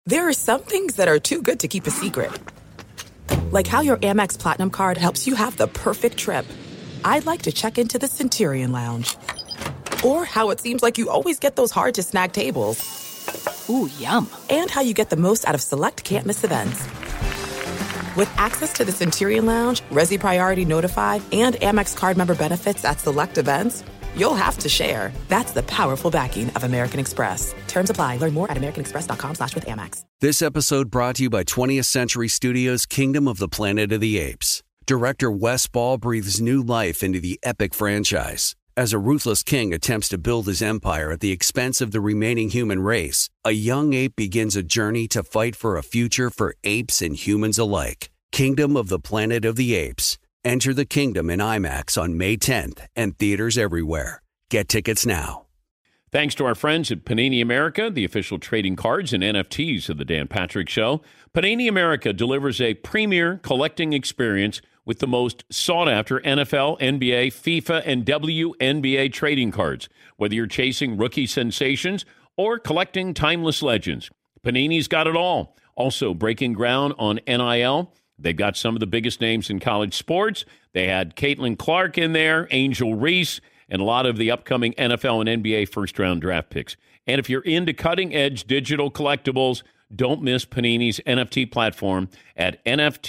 There are some things that are too good to keep a secret. Like how your Amex Platinum card helps you have the perfect trip. I'd like to check into the Centurion Lounge. Or how it seems like you always get those hard-to-snag tables. Ooh, yum. And how you get the most out of select can't-miss events. With access to the Centurion Lounge, Resi Priority Notified, and Amex card member benefits at select events, you'll have to share. That's the powerful backing of American Express. Terms apply. Learn more at americanexpress.com/withAmex. This episode brought to you by 20th Century Studios' Kingdom of the Planet of the Apes. Director Wes Ball breathes new life into the epic franchise. As a ruthless king attempts to build his empire at the expense of the remaining human race, a young ape begins a journey to fight for a future for apes and humans alike. Kingdom of the Planet of the Apes. Enter the kingdom in IMAX on May 10th and theaters everywhere. Get tickets now. Thanks to our friends at Panini America, the official trading cards and NFTs of the Dan Patrick Show. Panini America delivers a premier collecting experience with the most sought-after NFL, NBA, FIFA, and WNBA trading cards. Whether you're chasing rookie sensations or collecting timeless legends, Panini's got it all. Also breaking ground on NIL. They've got some of the biggest names in college sports. They had Caitlin Clark in there, Angel Reese, and a lot of the upcoming NFL and NBA first-round draft picks. And if you're into cutting-edge digital collectibles, don't miss Panini's NFT platform at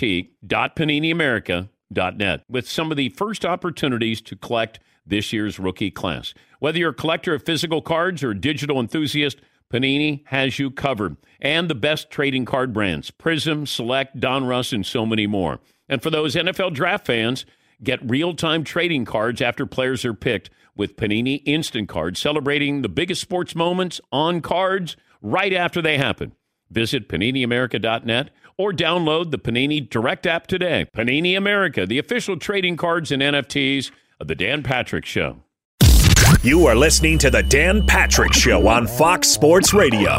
nft.paniniamerica.net with some of the first opportunities to collect this year's rookie class. Whether you're a collector of physical cards or a digital enthusiast, Panini has you covered. And the best trading card brands, Prism, Select, Donruss, and so many more. And for those NFL draft fans, get real-time trading cards after players are picked with Panini Instant Cards, celebrating the biggest sports moments on cards right after they happen. Visit PaniniAmerica.net or download the Panini Direct app today. Panini America, the official trading cards and NFTs of The Dan Patrick Show. You are listening to The Dan Patrick Show on Fox Sports Radio.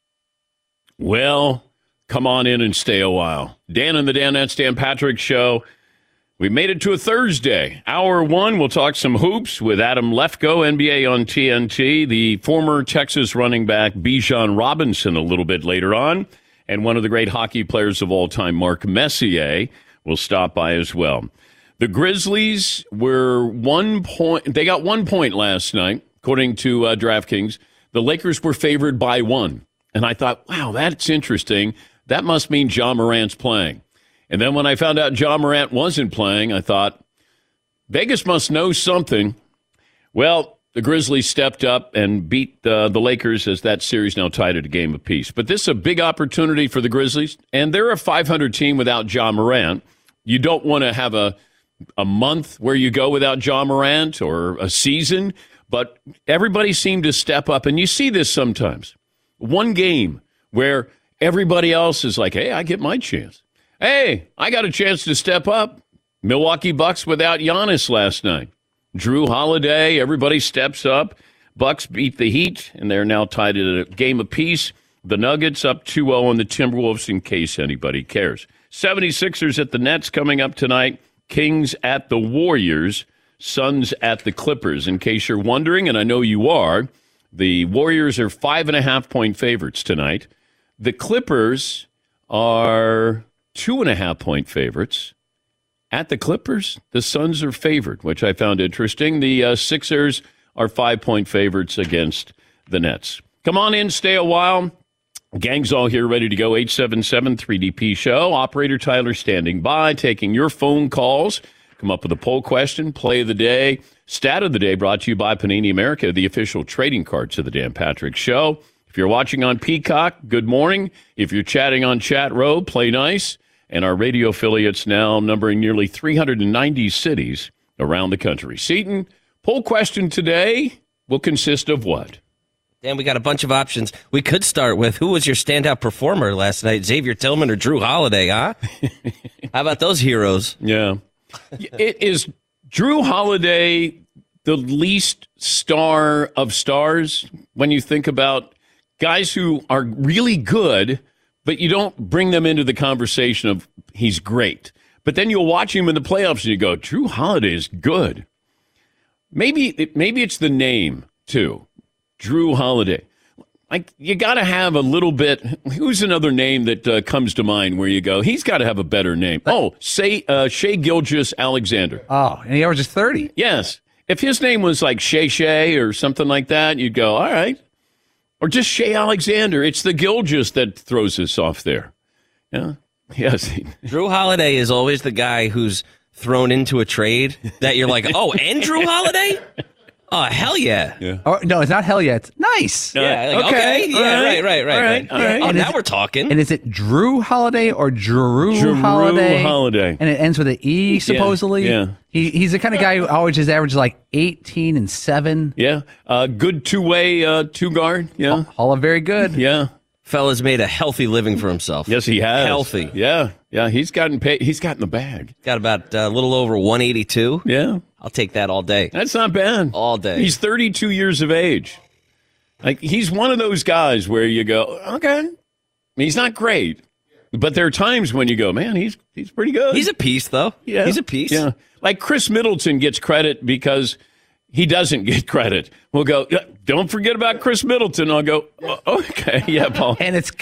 Well, come on in and stay a while. Dan and the Danettes, Dan Patrick Show. We made it to a Thursday. Hour one, we'll talk some hoops with Adam Lefkoe, NBA on TNT, the former Texas running back Bijan Robinson a little bit later on, and one of the great hockey players of all time, Mark Messier, will stop by as well. The Grizzlies were 1 point. They got 1 point last night, according to DraftKings. The Lakers were favored by 1. And I thought, wow, that's interesting. That must mean Ja Morant's playing. And then when I found out Ja Morant wasn't playing, I thought, Vegas must know something. Well, the Grizzlies stepped up and beat the Lakers as that series now tied at a game apiece. But this is a big opportunity for the Grizzlies. And they're a 500 team without Ja Morant. You don't want to have a month where you go without Ja Morant or a season, but everybody seemed to step up. And you see this sometimes. One game where everybody else is like, hey, I get my chance. Hey, I got a chance to step up. Milwaukee Bucks without Giannis last night. Drew Holiday, everybody steps up. Bucks beat the Heat, and they're now tied at a game apiece. The Nuggets up 2-0 on the Timberwolves, in case anybody cares. 76ers at the Nets coming up tonight. Kings at the Warriors, Suns at the Clippers. In case you're wondering, and I know you are, the Warriors are 5.5-point favorites tonight. The Clippers are 2.5-point favorites. At the Clippers, the Suns are favored, which I found interesting. The Sixers are 5-point favorites against the Nets. Come on in, stay a while. Gang's all here ready to go. 877-3DP Show. Operator Tyler standing by, taking your phone calls. Come up with a poll question, play of the day, stat of the day, brought to you by Panini America, the official trading cards of the Dan Patrick Show. If you're watching on Peacock, good morning. If you're chatting on Chat Row, play nice. And our radio affiliates now numbering nearly 390 cities around the country. Seton, poll question today will consist of what? Dan, we got a bunch of options. We could start with, who was your standout performer last night, Xavier Tillman or Drew Holiday, huh? How about those heroes? Yeah. Is Drew Holiday the least star of stars when you think about guys who are really good, but you don't bring them into the conversation of he's great. But then you'll watch him in the playoffs and you go, Drew Holiday is good. Maybe it's the name, too. Drew Holiday. Like, you got to have a little bit. Who's another name that comes to mind where you go, he's got to have a better name? Shea Gilgeous-Alexander. Oh, and he averages 30. Yes. If his name was like Shay or something like that, you'd go, all right. Or just Shea Alexander. It's the Gilgeous that throws us off there. Yeah. Yes. Drew Holiday is always the guy who's thrown into a trade that you're like, oh, and Drew Holiday? Oh, hell yeah. Oh, no, it's not hell yeah. It's nice. Yeah. Like, okay. Yeah, right. All right. Oh, now we're talking. And is it Drew Holiday or Drew Holiday? And it ends with an E, supposedly? Yeah. He's the kind of guy who always just averages like 18 and 7. Yeah. Good two-way two-guard. Yeah. All of very good. Yeah. Fella's made a healthy living for himself. Yes, he has. Healthy. Yeah. He's gotten paid. He's gotten the bag. Got about a little over 182. Yeah. I'll take that all day. That's not bad. All day. He's 32 years of age. Like, he's one of those guys where you go, okay. He's not great, but there are times when you go, man, he's pretty good. He's a piece, though. Yeah. He's a piece. Yeah. Like Chris Middleton gets credit because he doesn't get credit. We'll go, don't forget about Chris Middleton. I'll go, okay. Yeah, Paul. And it's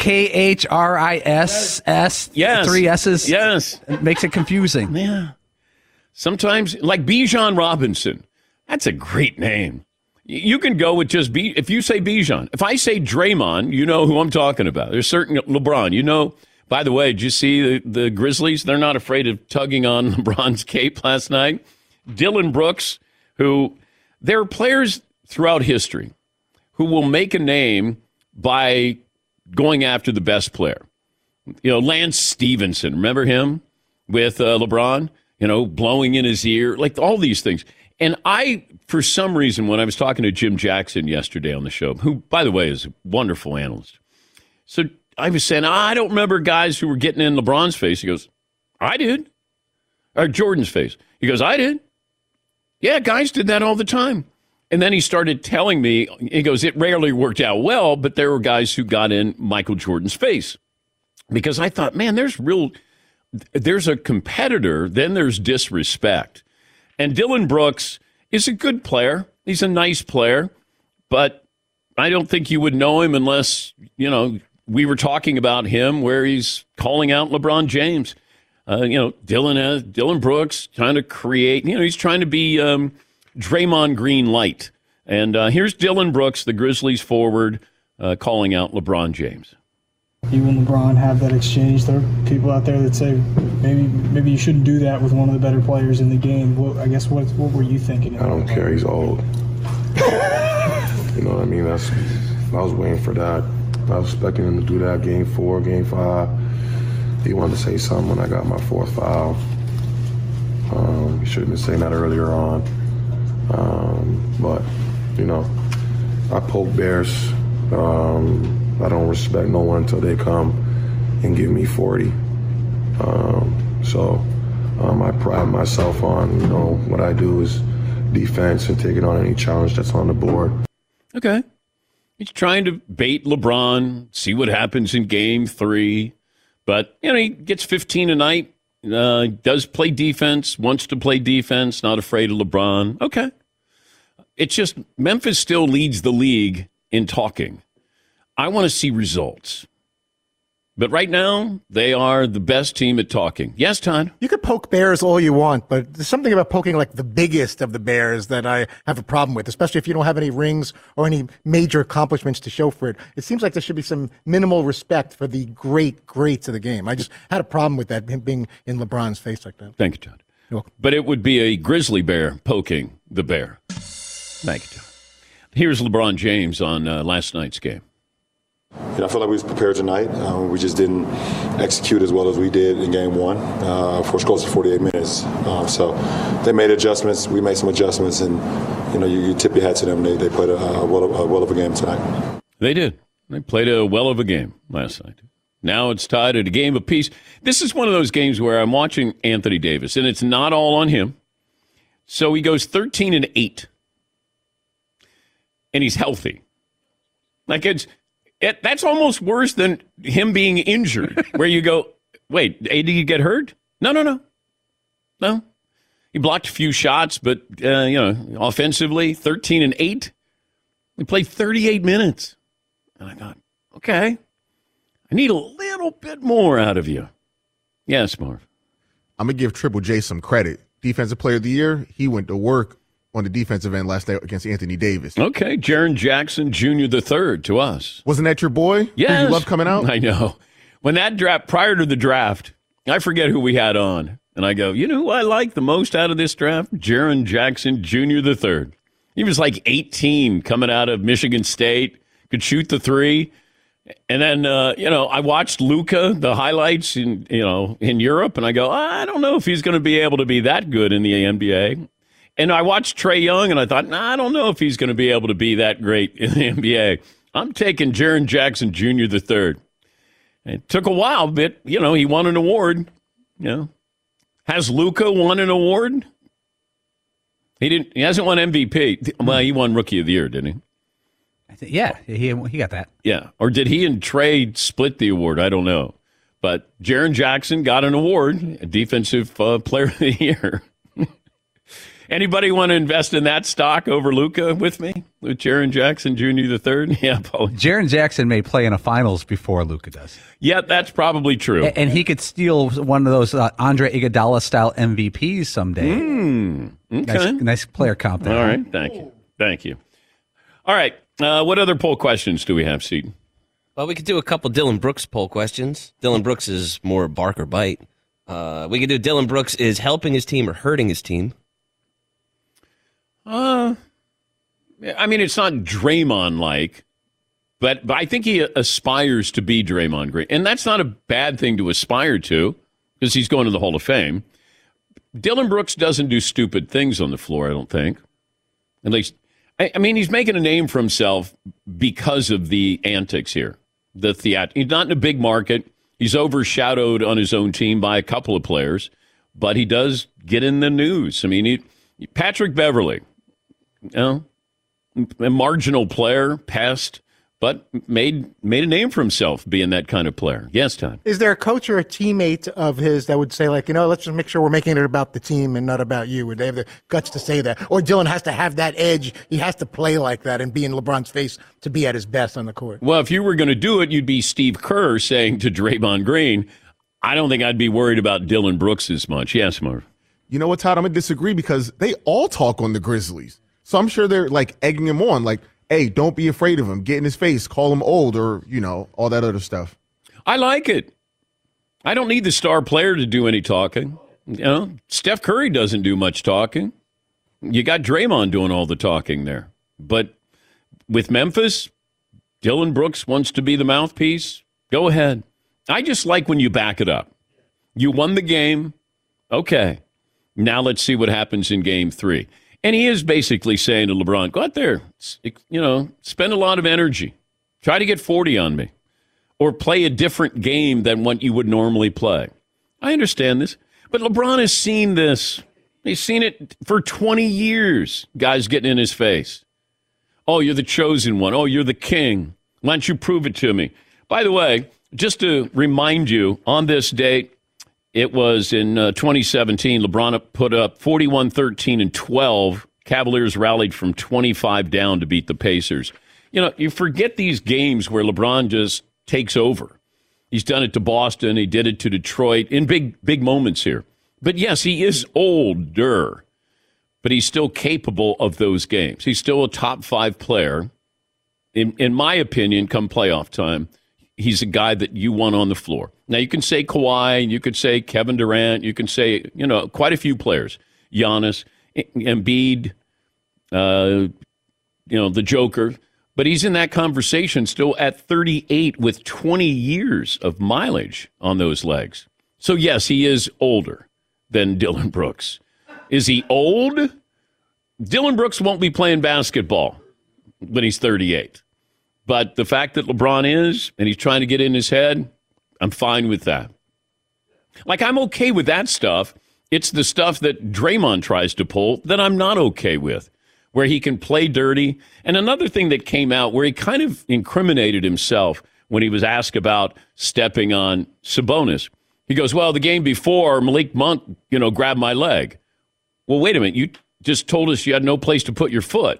KHRISS. Yes. 3 S's. Yes. It makes it confusing. Yeah. Sometimes, like Bijan Robinson, that's a great name. You can go with just if you say Bijan. If I say Draymond, you know who I'm talking about. There's certain LeBron. You know, by the way, did you see the Grizzlies? They're not afraid of tugging on LeBron's cape last night. Dylan Brooks, there are players throughout history who will make a name by going after the best player. You know, Lance Stevenson, remember him with LeBron? You know, blowing in his ear, like all these things. And I, for some reason, when I was talking to Jim Jackson yesterday on the show, who, by the way, is a wonderful analyst. So I was saying, I don't remember guys who were getting in LeBron's face. He goes, I did. Or Jordan's face. He goes, I did. Yeah, guys did that all the time. And then he started telling me, he goes, it rarely worked out well, but there were guys who got in Michael Jordan's face. Because I thought, man, there's a competitor, then there's disrespect. And Dylan Brooks is a good player. He's a nice player, but I don't think you would know him unless, we were talking about him where he's calling out LeBron James. Dylan Brooks trying to create, he's trying to be Draymond Green light. And here's Dylan Brooks, the Grizzlies forward, calling out LeBron James. You and LeBron have that exchange. There are people out there that say maybe you shouldn't do that with one of the better players in the game. What were you thinking? I don't care. He's old. You know what I mean? I was waiting for that. I was expecting him to do that game 4, game 5. He wanted to say something when I got my 4th foul. He should have been saying that earlier on. But I poke bears. I don't respect no one until they come and give me 40. I pride myself on, what I do is defense and taking on any challenge that's on the board. Okay. He's trying to bait LeBron, see what happens in game 3. But, he gets 15 a night, does play defense, wants to play defense, not afraid of LeBron. Okay. It's just Memphis still leads the league in talking. I want to see results. But right now, they are the best team at talking. Yes, Todd? You could poke bears all you want, but there's something about poking like the biggest of the bears that I have a problem with, especially if you don't have any rings or any major accomplishments to show for it. It seems like there should be some minimal respect for the greats of the game. I just had a problem with that, him being in LeBron's face like that. Thank you, Todd. You're welcome. But it would be a grizzly bear poking the bear. Thank you, Todd. Here's LeBron James on last night's game. I feel like we was prepared tonight. We just didn't execute as well as we did in game 1. First goal was 48 minutes. So they made adjustments. We made some adjustments, and you tip your hat to them. They played a well of a game tonight. They did. They played a well of a game last night. Now it's tied at a game apiece. This is one of those games where I'm watching Anthony Davis, and it's not all on him. So he goes 13-8, and he's healthy. Like that's almost worse than him being injured, where you go, wait, did he get hurt? No. He blocked a few shots, but, offensively, 13-8. He played 38 minutes. And I thought, okay, I need a little bit more out of you. Yes, Marv. I'm going to give Triple J some credit. Defensive Player of the Year, he went to work on the defensive end last night against Anthony Davis. Okay, Jaren Jackson Jr. III to us. Wasn't that your boy? Yes. Who you love coming out? I know. When that draft, prior to the draft, I forget who we had on. And I go, you know who I like the most out of this draft? Jaren Jackson Jr. III. He was like 18 coming out of Michigan State, could shoot the three. And then, I watched Luka, the highlights in Europe, and I go, I don't know if he's going to be able to be that good in the NBA. And I watched Trae Young, and I thought, I don't know if he's going to be able to be that great in the NBA. I'm taking Jaren Jackson Jr. III. It took a while, but, he won an award. Has Luka won an award? He hasn't won MVP. Well, he won Rookie of the Year, didn't he? Yeah, he got that. Yeah. Or did he and Trae split the award? I don't know. But Jaren Jackson got an award, Defensive Player of the Year. Anybody want to invest in that stock over Luka with me? With Jaren Jackson Jr. III? Yeah, Paul. Jaren Jackson may play in a finals before Luka does. Yeah, that's probably true. And he could steal one of those Andre Iguodala-style MVPs someday. Okay. Nice player comp there. All right, thank you. All right, what other poll questions do we have, Seton? Well, we could do a couple Dylan Brooks poll questions. Dylan Brooks is more bark or bite. We could do Dylan Brooks is helping his team or hurting his team. It's not Draymond-like, but I think he aspires to be Draymond Green. And that's not a bad thing to aspire to, because he's going to the Hall of Fame. Dylan Brooks doesn't do stupid things on the floor, I don't think. At least, he's making a name for himself because of the antics here. He's not in a big market. He's overshadowed on his own team by a couple of players, but he does get in the news. Patrick Beverley, a marginal player, pest, but made a name for himself being that kind of player. Yes, Tom. Is there a coach or a teammate of his that would say, let's just make sure we're making it about the team and not about you? Would they have the guts to say that? Or Dylan has to have that edge. He has to play like that and be in LeBron's face to be at his best on the court. Well, if you were going to do it, you'd be Steve Kerr saying to Draymond Green, I don't think I'd be worried about Dylan Brooks as much. Yes, Marv. You know what, Todd? I'm going to disagree because they all talk on the Grizzlies. So I'm sure they're egging him on, hey, don't be afraid of him. Get in his face, call him old, or, all that other stuff. I like it. I don't need the star player to do any talking. Steph Curry doesn't do much talking. You got Draymond doing all the talking there. But with Memphis, Dylan Brooks wants to be the mouthpiece. Go ahead. I just like when you back it up. You won the game. Okay. Now let's see what happens in Game 3. And he is basically saying to LeBron, go out there, spend a lot of energy. Try to get 40 on me. Or play a different game than what you would normally play. I understand this. But LeBron has seen this. He's seen it for 20 years, guys getting in his face. Oh, you're the chosen one. Oh, you're the king. Why don't you prove it to me? By the way, just to remind you, on this date, it was in 2017, LeBron put up 41, 13, and 12. Cavaliers rallied from 25 down to beat the Pacers. You forget these games where LeBron just takes over. He's done it to Boston. He did it to Detroit in big moments here. But yes, he is older, but he's still capable of those games. He's still a top 5 player. In my opinion, come playoff time, he's a guy that you want on the floor. Now, you can say Kawhi, you could say Kevin Durant, you can say, quite a few players. Giannis, Embiid, the Joker. But he's in that conversation still at 38 with 20 years of mileage on those legs. So, yes, he is older than Dylan Brooks. Is he old? Dylan Brooks won't be playing basketball when he's 38. But the fact that LeBron is, and he's trying to get in his head, I'm fine with that. I'm okay with that stuff. It's the stuff that Draymond tries to pull that I'm not okay with, where he can play dirty. And another thing that came out where he kind of incriminated himself when he was asked about stepping on Sabonis. He goes, well, the game before, Malik Monk, grabbed my leg. Well, wait a minute. You just told us you had no place to put your foot.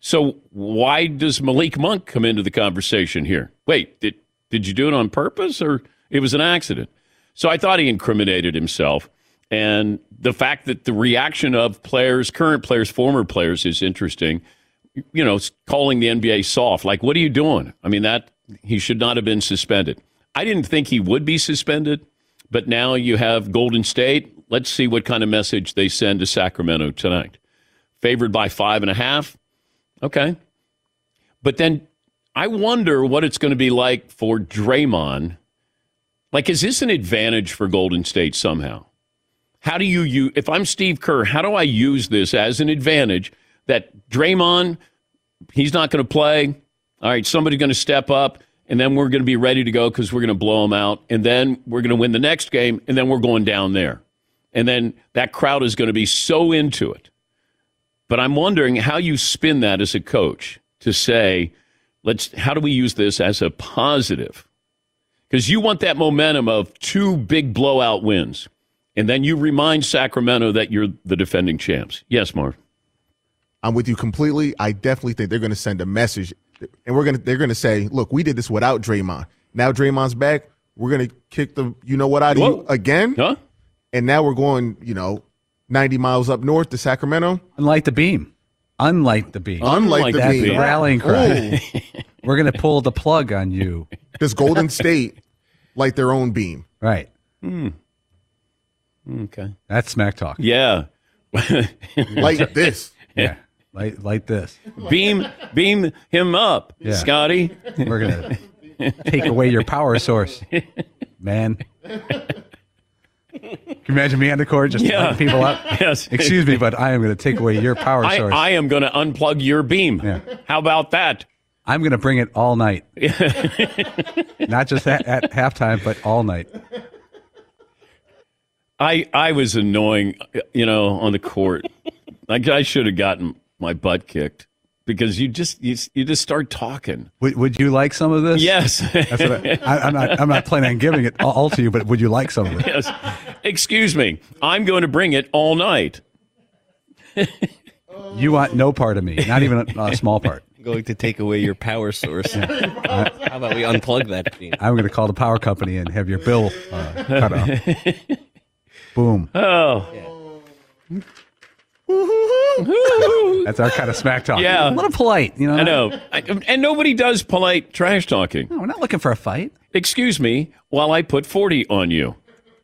So why does Malik Monk come into the conversation here? Wait, did you do it on purpose or it was an accident? So I thought he incriminated himself. And the fact that the reaction of players, current players, former players is interesting. You know, calling the NBA soft. Like, what are you doing? I mean, that he should not have been suspended. I didn't think he would be suspended, but now you have Golden State. Let's see what kind of message they send to Sacramento tonight. Favored by 5.5. Okay. But then I wonder what it's going to be like for Draymond. Like, is this an advantage for Golden State somehow? How do you if I'm Steve Kerr, how do I use this as an advantage that Draymond, he's not going to play. All right, somebody's going to step up, and then we're going to be ready to go because we're going to blow them out, and then we're going to win the next game, and then we're going down there. And then that crowd is going to be so into it. But I'm wondering how you spin that as a coach to say, how do we use this as a positive? Because you want that momentum of 2 big blowout wins. And then you remind Sacramento that you're the defending champs. Yes, Marv. I'm with you completely. I definitely think they're going to send a message, and they're going to say, look, we did this without Draymond. Now Draymond's back. We're going to kick the out of you again. Huh? And now we're going, 90 miles up north to Sacramento. Unlight the beam. Unlight the beam. That's the rallying cry. We're going to pull the plug on you. Does Golden State light their own beam? Right. Okay. That's smack talk. Yeah. Like this. Yeah. Like this. Beam him up, Scotty. We're going to take away your power source, man. Can you imagine me on the court just lighting people up? Yes. Excuse me, but I am going to take away your power source. I am going to unplug your beam. Yeah. How about that? I'm going to bring it all night. Not just at halftime, but all night. I was annoying, on the court. I should have gotten my butt kicked because you just start talking. Would you like some of this? Yes. That's what I'm not planning on giving it all to you, but would you like some of it? Yes. Excuse me. I'm going to bring it all night. You want no part of me, not even a small part. I'm going to take away your power source. How about we unplug that beam? I'm going to call the power company and have your bill cut off. Boom. Oh. Yeah. That's our kind of smack talk. Yeah. A little polite, I know. And nobody does polite trash talking. No, we're not looking for a fight. Excuse me while I put 40 on you.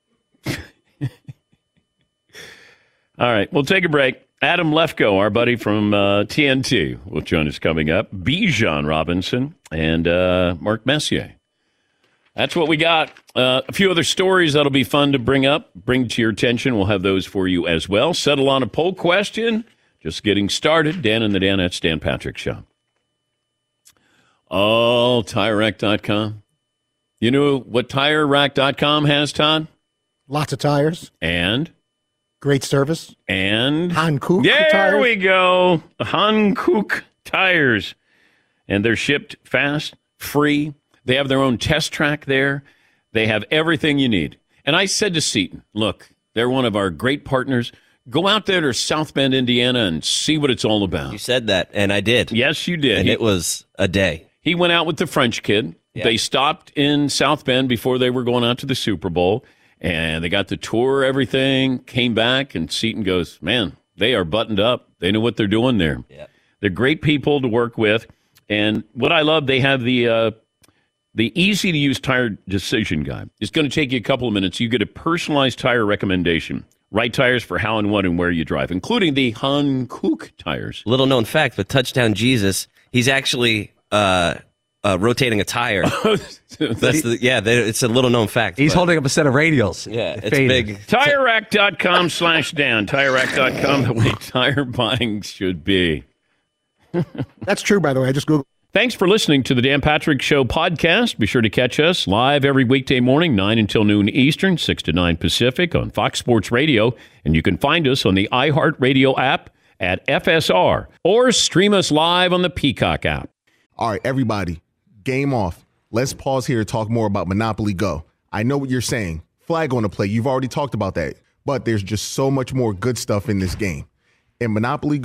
All right, we'll take a break. Adam Lefkoe, our buddy from TNT, will join us coming up. Bijan Robinson and Mark Messier. That's what we got. A few other stories that'll be fun to bring to your attention. We'll have those for you as well. Settle on a poll question. Just getting started. Dan and the Danettes, Dan Patrick Show. Oh, TireRack.com. You know what TireRack.com has, Todd? Lots of tires. And? Great service. And? Hankook tires. There we go. Hankook tires. And they're shipped fast, free. They have their own test track there. They have everything you need. And I said to Seton, look, they're one of our great partners. Go out there to South Bend, Indiana, and see what it's all about. You said that, and I did. Yes, you did. And it was a day. He went out with the French kid. Yeah. They stopped in South Bend before they were going out to the Super Bowl, and they got to tour everything, came back, and Seton goes, man, they are buttoned up. They know what they're doing there. Yeah. They're great people to work with. And what I love, they have the easy-to-use tire decision guide. It's going to take you a couple of minutes. You get a personalized tire recommendation. Right tires for how and what and where you drive, including the Hankook tires. Little known fact, but Touchdown Jesus, he's actually rotating a tire. It's a little known fact. He's holding up a set of radials. Yeah, it's big. TireRack.com/Dan. TireRack.com, the way tire buying should be. That's true, by the way. I just Googled. Thanks for listening to the Dan Patrick Show podcast. Be sure to catch us live every weekday morning, 9 until noon Eastern, 6 to 9 Pacific on Fox Sports Radio. And you can find us on the iHeartRadio app at FSR or stream us live on the Peacock app. All right, everybody, game off. Let's pause here to talk more about Monopoly Go. I know what you're saying. Flag on the play. You've already talked about that. But there's just so much more good stuff in this game. In Monopoly Go,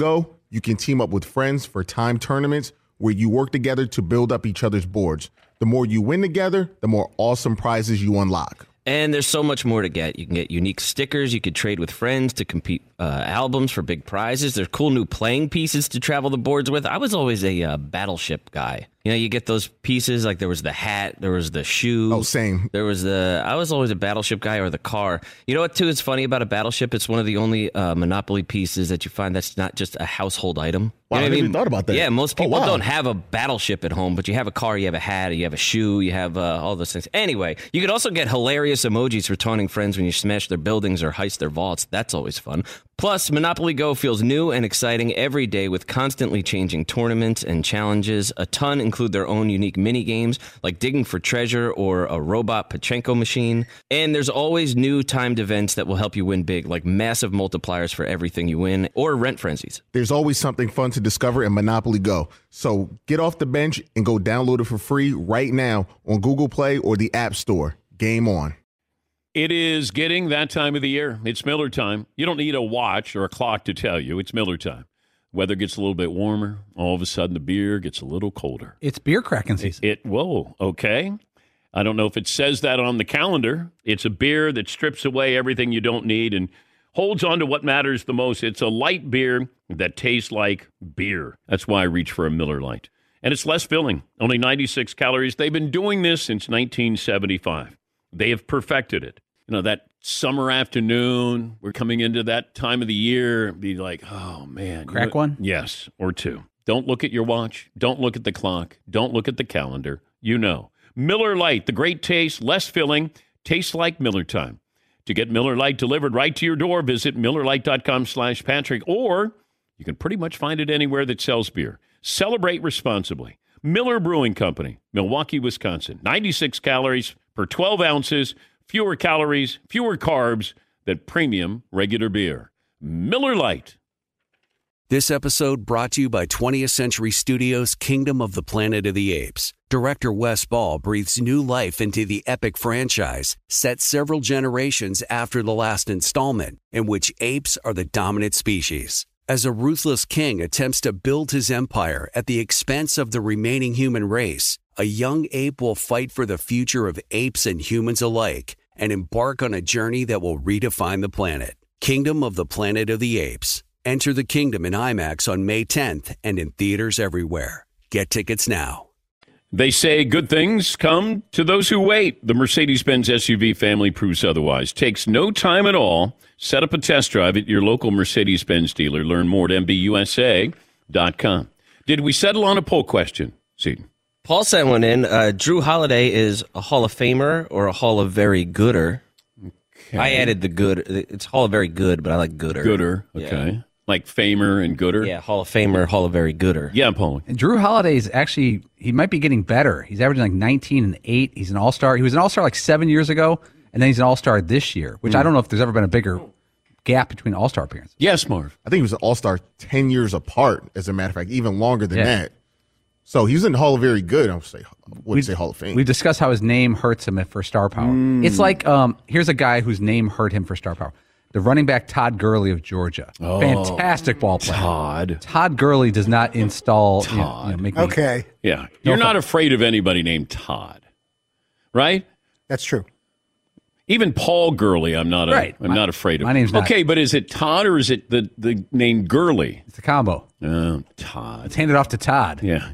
You can team up with friends for time tournaments where you work together to build up each other's boards. The more you win together, the more awesome prizes you unlock. And there's so much more to get. You can get unique stickers. You could trade with friends to compete albums for big prizes. There's cool new playing pieces to travel the boards with. I was always a Battleship guy. You know, you get those pieces, like there was the hat, there was the shoe. Oh, same. I was always a Battleship guy, or the car. You know what, too, is funny about a Battleship? It's one of the only Monopoly pieces that you find that's not just a household item. Wow, You know I what never even thought about that. Yeah, most people wow. don't have a Battleship at home, but you have a car, you have a hat, you have a shoe, you have all those things. Anyway, you could also get hilarious emojis for taunting friends when you smash their buildings or heist their vaults. That's always fun. Plus, Monopoly Go feels new and exciting every day with constantly changing tournaments and challenges. A ton include their own unique mini games like digging for treasure or a robot Pachinko machine. And there's always new timed events that will help you win big, like massive multipliers for everything you win or rent frenzies. There's always something fun to discover in Monopoly Go. So get off the bench and go download it for free right now on Google Play or the App Store. Game on. It is getting that time of the year. It's Miller time. You don't need a watch or a clock to tell you. It's Miller time. Weather gets a little bit warmer. All of a sudden, the beer gets a little colder. It's beer cracking season. Whoa, okay. I don't know if it says that on the calendar. It's a beer that strips away everything you don't need and holds on to what matters the most. It's a light beer that tastes like beer. That's why I reach for a Miller Lite. And it's less filling, only 96 calories. They've been doing this since 1975. They have perfected it. You know, that summer afternoon, we're coming into that time of the year, be like, oh, man. Crack one? Yes, or two. Don't look at your watch. Don't look at the clock. Don't look at the calendar. You know. Miller Lite, the great taste, less filling, tastes like Miller time. To get Miller Lite delivered right to your door, visit MillerLite.com/Patrick, or you can pretty much find it anywhere that sells beer. Celebrate responsibly. Miller Brewing Company, Milwaukee, Wisconsin. 96 calories per 12 ounces. Fewer calories, fewer carbs than premium regular beer. Miller Lite. This episode brought to you by 20th Century Studios' Kingdom of the Planet of the Apes. Director Wes Ball breathes new life into the epic franchise, set several generations after the last installment, in which apes are the dominant species. As a ruthless king attempts to build his empire at the expense of the remaining human race, a young ape will fight for the future of apes and humans alike and embark on a journey that will redefine the planet. Kingdom of the Planet of the Apes. Enter the kingdom in IMAX on May 10th and in theaters everywhere. Get tickets now. They say good things come to those who wait. The Mercedes-Benz SUV family proves otherwise. Takes no time at all. Set up a test drive at your local Mercedes-Benz dealer. Learn more at MBUSA.com. Did we settle on a poll question, Seton? Paul sent one in. Drew Holiday is a Hall of Famer or a Hall of Very Gooder. Okay. I added the good. It's Hall of Very Good, but I like Gooder. Gooder, okay. Yeah. Like Famer and Gooder? Yeah, Hall of Famer, Hall of Very Gooder. Yeah, Paul. And Drew Holiday is actually, he might be getting better. He's averaging like 19 and 8. He's an all-star. He was an all-star like 7 years ago, and then he's an all-star this year, which I don't know if there's ever been a bigger gap between all-star appearances. Yes, Marv. I think he was an all-star 10 years apart, as a matter of fact, even longer than that. So he's in the Hall of Very Good. I would say Hall of Fame. We've discussed how his name hurts him for star power. It's like, here's a guy whose name hurt him for star power. The running back Todd Gurley of Georgia. Oh, fantastic ball player. Todd Gurley does not install. Todd. Okay. Yeah. You're not afraid of anybody named Todd, right? That's true. Even Paul Gurley, I'm not not afraid of. My name's not. Okay, but is it Todd or is it the name Gurley? It's a combo. Oh, Todd. It's handed off to Todd. Yeah.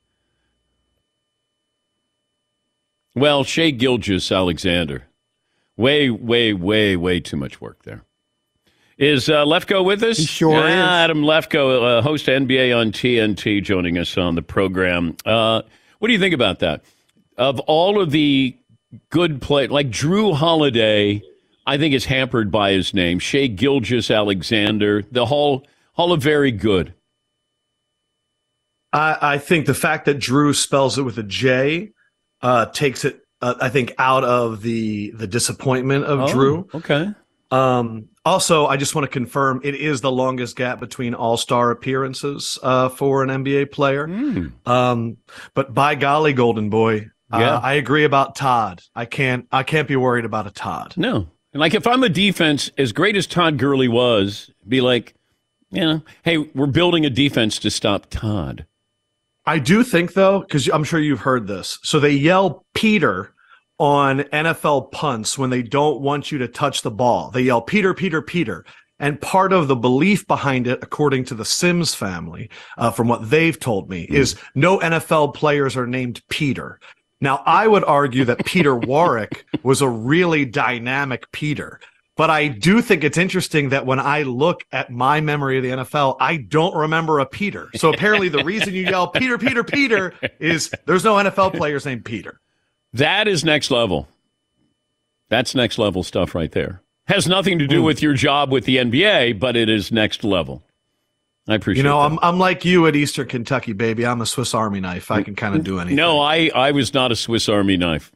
Well, Shea Gilgeous-Alexander. Way too much work there. Is Lefko with us? He sure is. Adam Lefko, host of NBA on TNT, joining us on the program. What do you think about that? Of all of the good play, like Drew Holiday, I think is hampered by his name. Shea Gilgeous-Alexander, the Hall of Very Good. I think the fact that Drew spells it with a J takes it, I think, out of the disappointment of Drew. Okay. Also, I just want to confirm it is the longest gap between all-star appearances for an NBA player. But by golly, Golden Boy, I agree about Todd. I can't be worried about a Todd. No. And like if I'm a defense, as great as Todd Gurley was, be like, Yeah. Hey, we're building a defense to stop Todd. I do think, though, because I'm sure you've heard this. So they yell Peter on NFL punts when they don't want you to touch the ball. They yell Peter, Peter, Peter. And part of the belief behind it, according to the Sims family, from what they've told me, is no NFL players are named Peter. Now, I would argue that Peter Warrick was a really dynamic Peter. But I do think it's interesting that when I look at my memory of the NFL, I don't remember a Peter. So apparently the reason you yell Peter, Peter, Peter is there's no NFL players named Peter. That is next level. That's next level stuff right there. Has nothing to do with your job with the NBA, but it is next level. I appreciate that. I'm like you at Eastern Kentucky, baby. I'm a Swiss Army knife. I can kind of do anything. No, I was not a Swiss Army knife.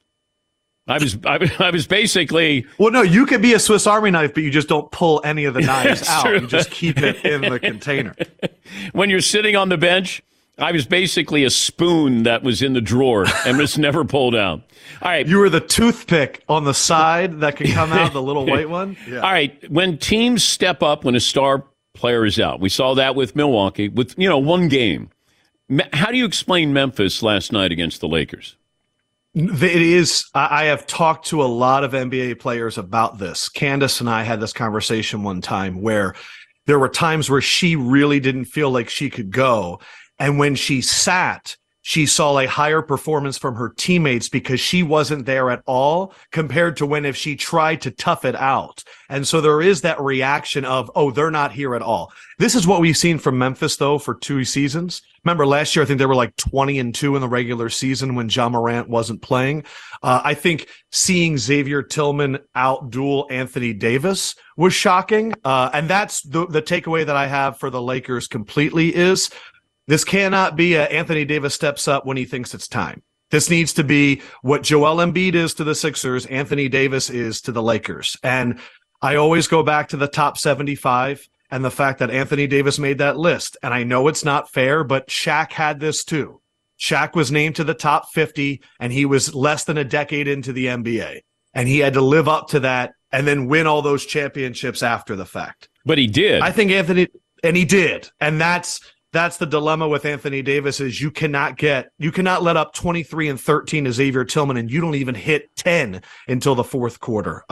I was basically... Well, no, you could be a Swiss Army knife, but you just don't pull any of the knives out. True. You just keep it in the container. When you're sitting on the bench, I was basically a spoon that was in the drawer and was never pulled out. All right. You were the toothpick on the side that could come out, the little white one? Yeah. All right. When teams step up when a star player is out, we saw that with Milwaukee with, one game. How do you explain Memphis last night against the Lakers? It is. I have talked to a lot of NBA players about this. Candace and I had this conversation one time where there were times where she really didn't feel like she could go. And when she sat, she saw a higher performance from her teammates because she wasn't there at all compared to when if she tried to tough it out. And so there is that reaction of, oh, they're not here at all. This is what we've seen from Memphis, though, for 2 seasons. Remember last year, I think they were like 20-2 in the regular season when Ja Morant wasn't playing. I think seeing Xavier Tillman outduel Anthony Davis was shocking. And that's the takeaway that I have for the Lakers completely is this cannot be Anthony Davis steps up when he thinks it's time. This needs to be what Joel Embiid is to the Sixers, Anthony Davis is to the Lakers. And I always go back to the top 75 and the fact that Anthony Davis made that list. And I know it's not fair, but Shaq had this too. Shaq was named to the top 50, and he was less than a decade into the NBA. And he had to live up to that and then win all those championships after the fact. But he did. I think he did. And that's the dilemma with Anthony Davis is you cannot let up 23 and 13 to Xavier Tillman, and you don't even hit 10 until the fourth quarter.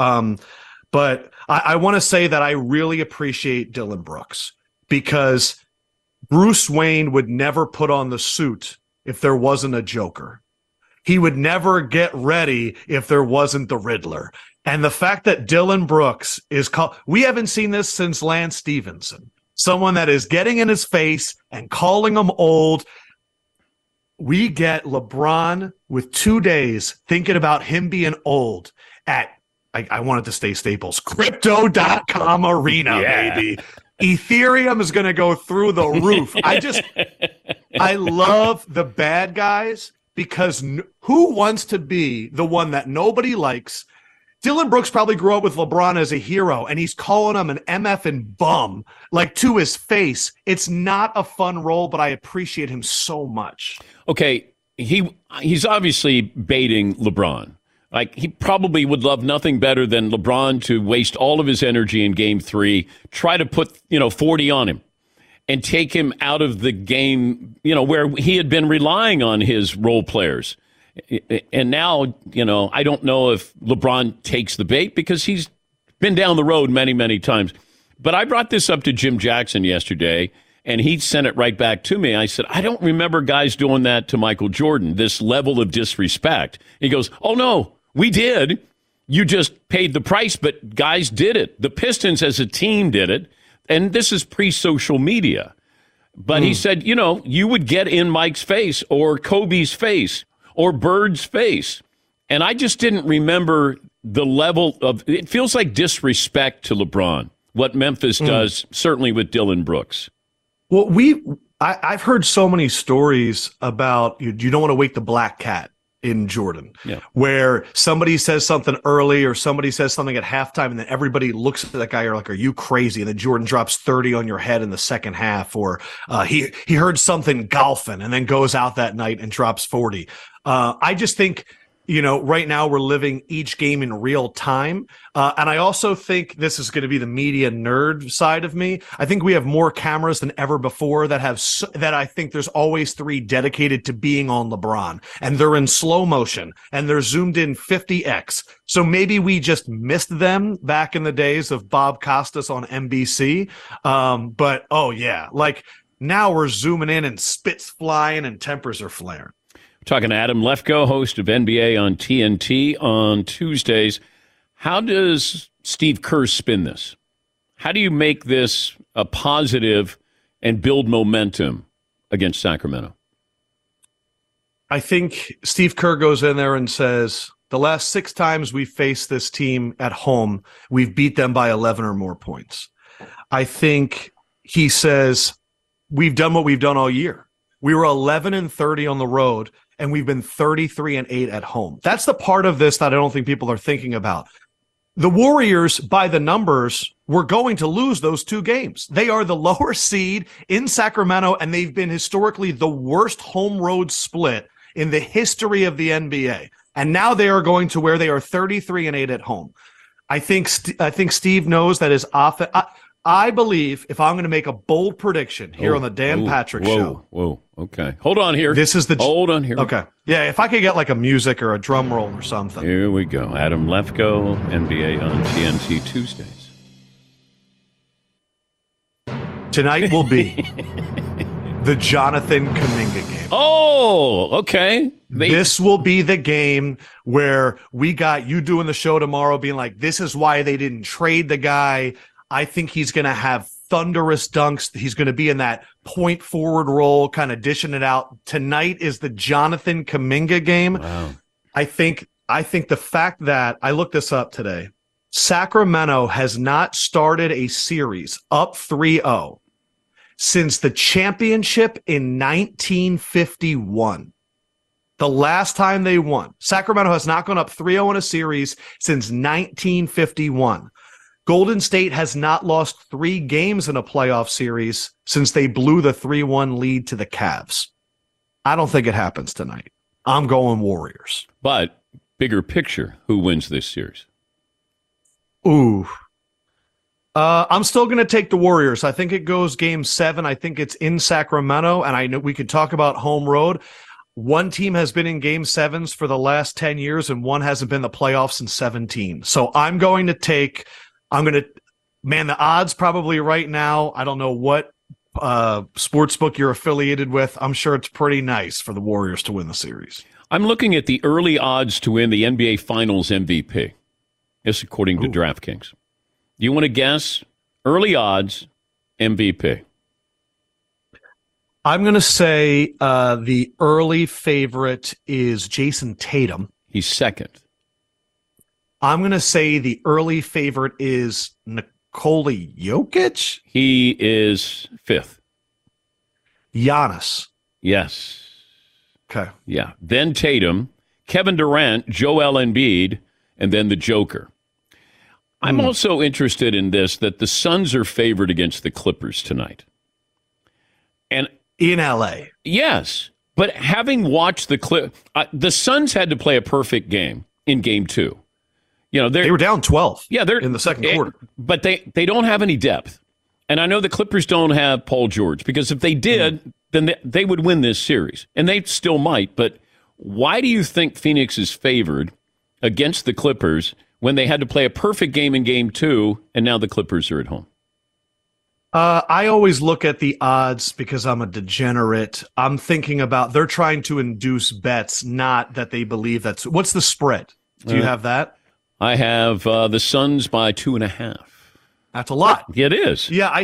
But I want to say that I really appreciate Dillon Brooks because Bruce Wayne would never put on the suit if there wasn't a Joker. He would never get ready if there wasn't the Riddler. And the fact that Dillon Brooks we haven't seen this since Lance Stevenson. Someone that is getting in his face and calling him old. We get LeBron with 2 days thinking about him being old at, I wanted to stay Staples, Crypto.com Arena, baby. Ethereum is going to go through the roof. I love the bad guys because who wants to be the one that nobody likes? Dillon Brooks probably grew up with LeBron as a hero, and he's calling him an MF bum, like to his face. It's not a fun role, but I appreciate him so much. Okay, he's obviously baiting LeBron. Like, he probably would love nothing better than LeBron to waste all of his energy in Game 3, try to put, 40 on him, and take him out of the game, where he had been relying on his role players. And now, I don't know if LeBron takes the bait because he's been down the road many, many times. But I brought this up to Jim Jackson yesterday, and he sent it right back to me. I said, I don't remember guys doing that to Michael Jordan, this level of disrespect. He goes, oh, no, we did. You just paid the price, but guys did it. The Pistons as a team did it, and this is pre-social media. But he said, you would get in Mike's face or Kobe's face or Bird's face. And I just didn't remember the level of, it feels like disrespect to LeBron, what Memphis does, certainly with Dillon Brooks. Well, I've heard so many stories about you don't want to wake the black cat in Jordan, where somebody says something early or somebody says something at halftime, and then everybody looks at that guy, you're like, are you crazy? And then Jordan drops 30 on your head in the second half, or he heard something golfing and then goes out that night and drops 40. I just think, right now we're living each game in real time. And I also think this is going to be the media nerd side of me. I think we have more cameras than ever before that I think there's always 3 dedicated to being on LeBron, and they're in slow motion and they're zoomed in 50x. So maybe we just missed them back in the days of Bob Costas on NBC. But like now we're zooming in and spits flying and tempers are flaring. Talking to Adam Lefkoe, host of NBA on TNT on Tuesdays. How does Steve Kerr spin this? How do you make this a positive and build momentum against Sacramento? I think Steve Kerr goes in there and says, the last 6 times we faced this team at home, we've beat them by 11 or more points. I think he says, we've done what we've done all year. We were 11-30 on the road, and we've been 33-8 at home. That's the part of this that I don't think people are thinking about. The Warriors, by the numbers, were going to lose those 2 games. They are the lower seed in Sacramento, and they've been historically the worst home road split in the history of the NBA. And now they are going to where they are 33-8 at home. I think Steve knows that his offense. I believe if I'm going to make a bold prediction here on the Dan Patrick Show. Whoa, okay. Hold on here. Hold on here. Okay. Yeah, if I could get like a music or a drum roll or something. Here we go. Adam Lefkoe, NBA on TNT Tuesdays. Tonight will be the Jonathan Kuminga game. Oh, okay. This will be the game where we got you doing the show tomorrow being like, this is why they didn't trade the guy. I think he's going to have thunderous dunks. He's going to be in that point forward role, kind of dishing it out. Tonight is the Jonathan Kuminga game. Wow. I think the fact that I looked this up today, Sacramento has not started a series up 3-0 since the championship in 1951. The last time they won. Sacramento has not gone up 3-0 in a series since 1951. Golden State has not lost 3 games in a playoff series since they blew the 3-1 lead to the Cavs. I don't think it happens tonight. I'm going Warriors. But bigger picture, who wins this series? Ooh. I'm still going to take the Warriors. I think it goes game 7. I think it's in Sacramento, and I know we could talk about home road. One team has been in game 7s for the last 10 years, and one hasn't been in the playoffs in 17. So the odds probably right now, I don't know what sportsbook you're affiliated with. I'm sure it's pretty nice for the Warriors to win the series. I'm looking at the early odds to win the NBA Finals MVP. This according to DraftKings. Do you want to guess? Early odds MVP. I'm going to say the early favorite is Jason Tatum. He's second. I'm going to say the early favorite is Nikola Jokic. He is 5th. Giannis. Yes. Okay. Yeah. Then Tatum, Kevin Durant, Joel Embiid, and then the Joker. I'm also interested in this, that the Suns are favored against the Clippers tonight. And in L.A. Yes. But having watched the Suns had to play a perfect game in game 2. They were down 12 they're in the second quarter. But they don't have any depth. And I know the Clippers don't have Paul George, because if they did, then they would win this series. And they still might. But why do you think Phoenix is favored against the Clippers when they had to play a perfect game in game 2, and now the Clippers are at home? I always look at the odds because I'm a degenerate. I'm thinking about they're trying to induce bets, not that they believe that's... What's the spread? Do you have that? I have the Suns by 2.5. That's a lot. It is. Yeah,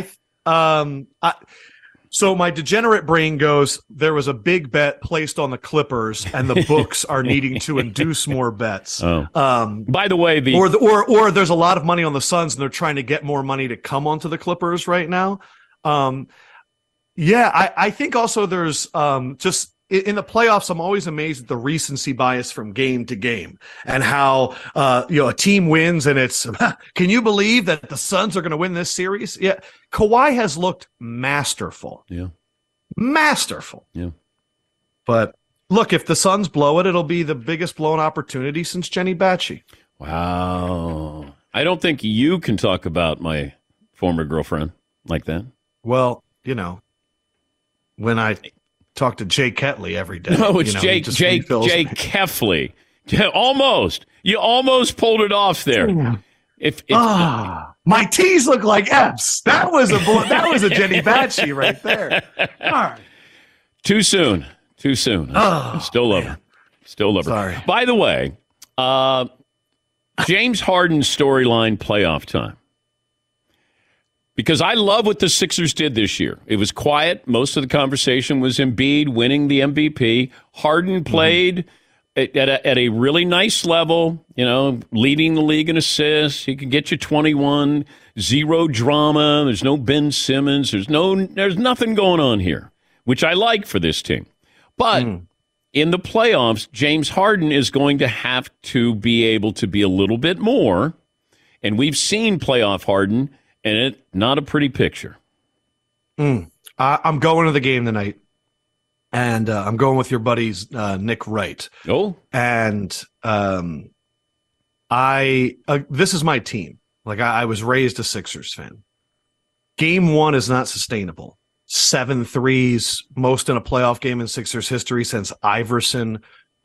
so my degenerate brain goes, there was a big bet placed on the Clippers, and the books are needing to induce more bets. Oh. By the way, or there's a lot of money on the Suns, and they're trying to get more money to come onto the Clippers right now. I think also there's just in the playoffs, I'm always amazed at the recency bias from game to game, and how a team wins and it's can you believe that the Suns are going to win this series? Yeah, Kawhi has looked masterful. Yeah, masterful. Yeah, but Look, if the Suns blow it, it'll be the biggest blown opportunity since Jenny Bacci. Wow. I don't think you can talk about my former girlfriend like that. Well, when I talk to Jay Ketley every day. No, it's Jay Kefley. Almost. You almost pulled it off there. My T's look like F's. That was a Jenny Bacci right there. All right. Too soon. I still love her. Sorry. By the way, James Harden's storyline playoff time. Because I love what the Sixers did this year. It was quiet. Most of the conversation was Embiid winning the MVP. Harden played at a really nice level, leading the league in assists. He can get you 21, zero drama. There's no Ben Simmons. There's nothing going on here, which I like for this team. But in the playoffs, James Harden is going to have to be able to be a little bit more. And we've seen playoff Harden, and it's not a pretty picture. I'm going to the game tonight, and I'm going with your buddies, Nick Wright. Oh. And this is my team. Like, I was raised a Sixers fan. Game 1 is not sustainable. 7 threes, most in a playoff game in Sixers history since Iverson.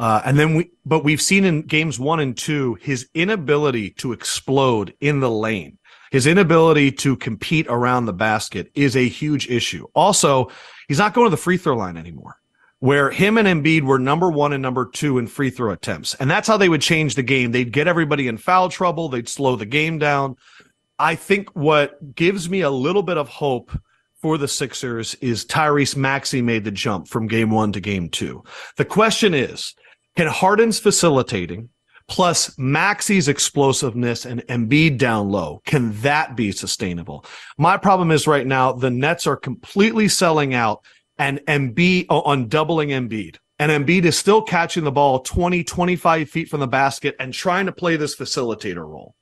But we've seen in games 1 and 2 his inability to explode in the lane, his inability to compete around the basket is a huge issue. Also, he's not going to the free throw line anymore, where him and Embiid were number 1 and number 2 in free throw attempts. And that's how they would change the game. They'd get everybody in foul trouble. They'd slow the game down. I think what gives me a little bit of hope for the Sixers is Tyrese Maxey made the jump from game 1 to game 2. The question is, can Harden's facilitating plus Maxey's explosiveness and Embiid down low, can that be sustainable? My problem is right now the Nets are completely selling out and Embiid on doubling Embiid. And Embiid is still catching the ball 20, 25 feet from the basket and trying to play this facilitator role.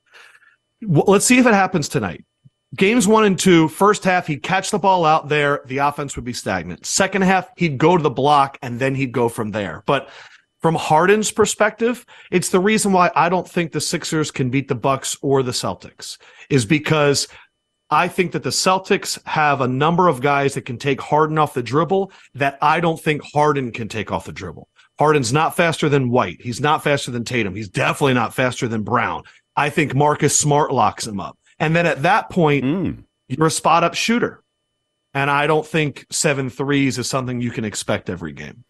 Let's see if it happens tonight. Games 1 and 2, first half, he'd catch the ball out there. The offense would be stagnant. Second half, he'd go to the block, and then he'd go from there. But from Harden's perspective, it's the reason why I don't think the Sixers can beat the Bucks or the Celtics, is because I think that the Celtics have a number of guys that can take Harden off the dribble that I don't think Harden can take off the dribble. Harden's not faster than White. He's not faster than Tatum. He's definitely not faster than Brown. I think Marcus Smart locks him up. And then at that point, you're a spot-up shooter. And I don't think 7 threes is something you can expect every game.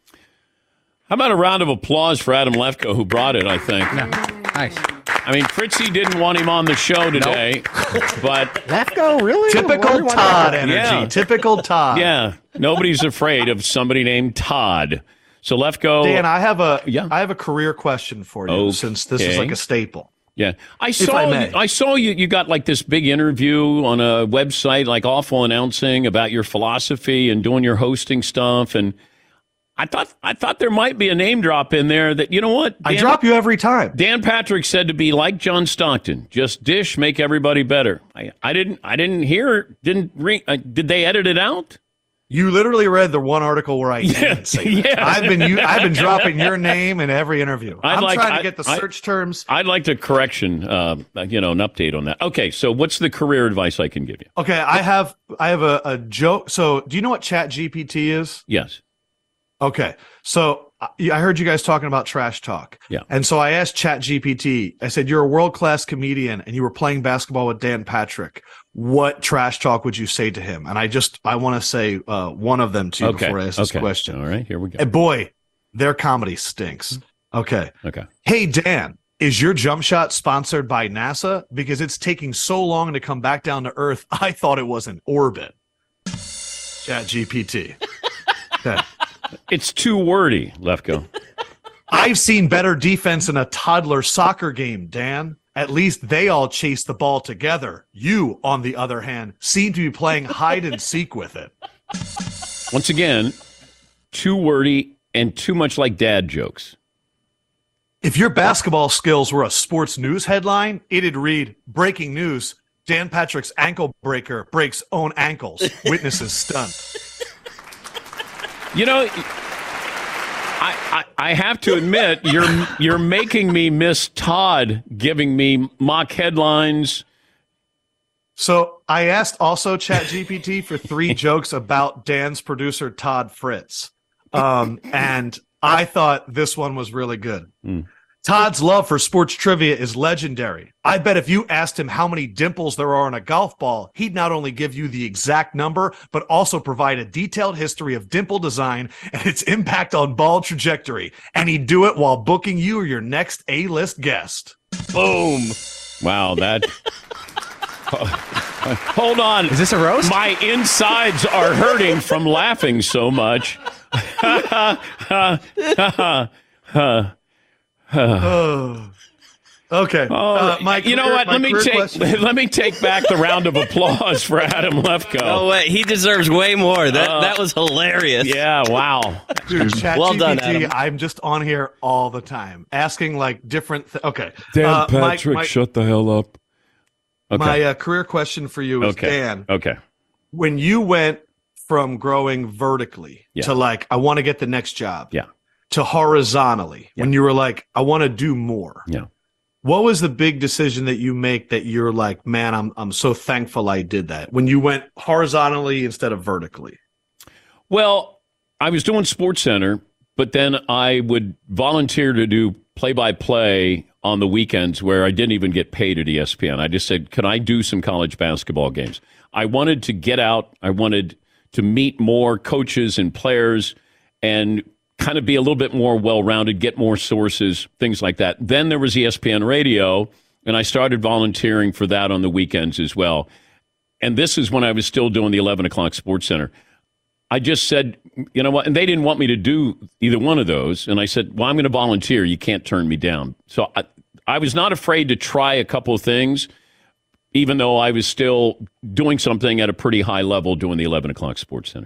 How about a round of applause for Adam Lefko, who brought it, I think. Yeah. Nice. I mean, Fritzy didn't want him on the show today, but... Lefko, really? Typical Todd energy. Yeah. Typical Todd. Yeah. Nobody's afraid of somebody named Todd. So Lefko... Dan, I have a career question for you, since this is like a staple. Yeah, I saw you got like this big interview on a website, like Awful Announcing, about your philosophy and doing your hosting stuff, and I thought there might be a name drop in there that, you know what? I drop you every time. Dan Patrick said to be like John Stockton, just dish, make everybody better. I didn't hear, didn't ring. Did they edit it out? You literally read the one artitle where I didn't say that. I've been dropping your name in every interview. I'm trying to get the search terms. I'd like to correction, an update on that. Okay, so what's the career advice I can give you? Okay, I have a joke. So, do you know what ChatGPT is? Yes. Okay, so I heard you guys talking about trash talk. Yeah. And so I asked ChatGPT, I said, you're a world-class comedian and you were playing basketball with Dan Patrick. What trash talk would you say to him? And I want to say one of them to you before I ask this question. All right, here we go. And boy, their comedy stinks. Okay. Hey, Dan, is your jump shot sponsored by NASA? Because it's taking so long to come back down to Earth, I thought it was in orbit. ChatGPT. Okay. It's too wordy, Lefko. I've seen better defense in a toddler soccer game, Dan. At least they all chase the ball together. You, on the other hand, seem to be playing hide and seek with it. Once again, too wordy and too much like dad jokes. If your basketball skills were a sports news headline, it'd read, breaking news, Dan Patrick's ankle breaker breaks own ankles. Witnesses stunned. You know, I have to admit, you're making me miss Todd giving me mock headlines. So I asked also ChatGPT for 3 jokes about Dan's producer, Todd Fritz. And I thought this one was really good. Todd's love for sports trivia is legendary. I bet if you asked him how many dimples there are in a golf ball, he'd not only give you the exact number, but also provide a detailed history of dimple design and its impact on ball trajectory. And he'd do it while booking you or your next A-list guest. Boom. Wow, that... Hold on. Is this a roast? My insides are hurting from laughing so much. Okay. Mike, you know what? Let me take back the round of applause for Adam Lefkoe. Oh wait, he deserves way more. That was hilarious. Yeah, wow. Dude, well done, Adam. I'm just on here all the time asking like different. Okay. Dan Patrick, shut the hell up. Okay. My career question for you is, Dan. Okay. When you went from growing vertically to like, I want to get the next job. Yeah. To horizontally, when you were like, I want to do more. Yeah. What was the big decision that you make that you're like, man, I'm so thankful I did that when you went horizontally instead of vertically? Well, I was doing SportsCenter, but then I would volunteer to do play-by-play on the weekends where I didn't even get paid at ESPN. I just said, can I do some college basketball games? I wanted to get out. I wanted to meet more coaches and players and kind of be a little bit more well-rounded, get more sources, things like that. Then there was ESPN Radio, and I started volunteering for that on the weekends as well. And this is when I was still doing the 11 o'clock SportsCenter. I just said, you know what? And they didn't want me to do either one of those. And I said, well, I'm going to volunteer. You can't turn me down. So I was not afraid to try a couple of things, even though I was still doing something at a pretty high level doing the 11 o'clock SportsCenter.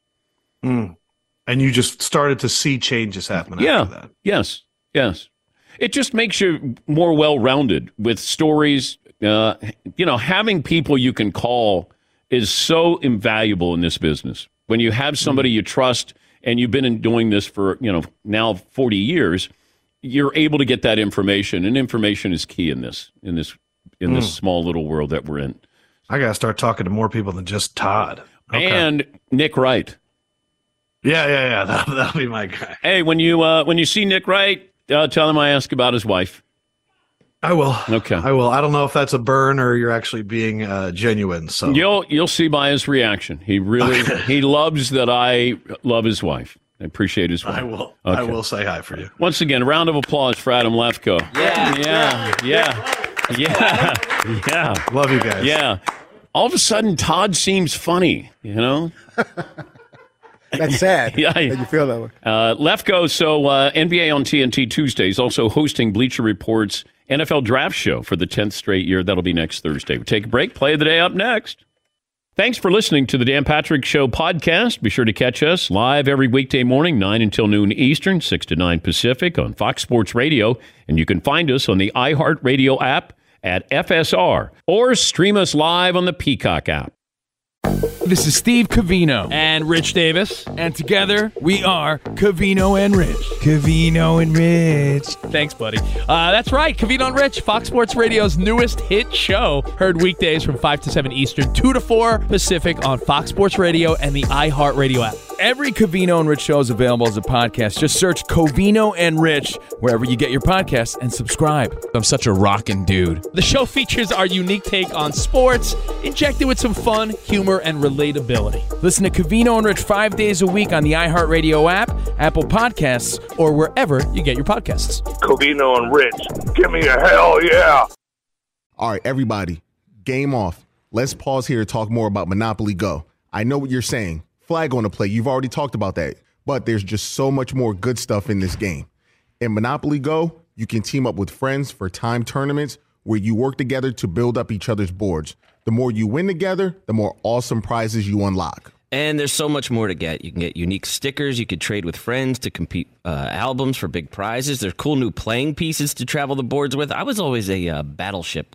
And you just started to see changes happening after that. Yes. It just makes you more well-rounded with stories. Having people you can call is so invaluable in this business. When you have somebody you trust and you've been doing this for, now 40 years, you're able to get that information. And information is key in this small little world that we're in. I got to start talking to more people than just Todd. Okay. And Nick Wright. Yeah. That'll be my guy. Hey, when you see Nick Wright, tell him I ask about his wife. I will. Okay. I will. I don't know if that's a burn or you're actually being genuine. So you'll see by his reaction. He really he loves that I love his wife. I appreciate his wife. I will. Okay. I will say hi for you. Once again, a round of applause for Adam Lefkoe. Yeah. Love you guys. Yeah. All of a sudden, Todd seems funny. That's sad. Yeah, that you feel that way. Lefkoe, so NBA on TNT Tuesdays, also hosting Bleacher Report's NFL Draft Show for the 10th straight year. That'll be next Thursday. We'll take a break. Play of the day up next. Thanks for listening to the Dan Patrick Show podcast. Be sure to catch us live every weekday morning, 9 until noon Eastern, 6 to 9 Pacific on Fox Sports Radio. And you can find us on the iHeartRadio app at FSR or stream us live on the Peacock app. This is Steve Covino and Rich Davis, and together we are Covino and Rich. Covino and Rich. Thanks, buddy. That's right, Covino and Rich, Fox Sports Radio's newest hit show. Heard weekdays from 5 to 7 Eastern, 2 to 4 Pacific on Fox Sports Radio and the iHeartRadio app. Every Covino and Rich show is available as a podcast. Just search Covino and Rich wherever you get your podcasts and subscribe. I'm such a rockin' dude. The show features our unique take on sports, injected with some fun, humor, and relatability. Listen to Covino and Rich 5 days a week on the iHeartRadio app, Apple Podcasts, or wherever you get your podcasts. Covino and Rich, give me a hell yeah. All right, everybody, game off. Let's pause here to talk more about Monopoly Go. I know what you're saying. Flag on the play. You've already talked about that. But there's just so much more good stuff in this game. In Monopoly Go, you can team up with friends for timed tournaments where you work together to build up each other's boards. The more you win together, the more awesome prizes you unlock. And there's so much more to get. You can get unique stickers. You could trade with friends to compete albums for big prizes. There's cool new playing pieces to travel the boards with. I was always a Battleship guy.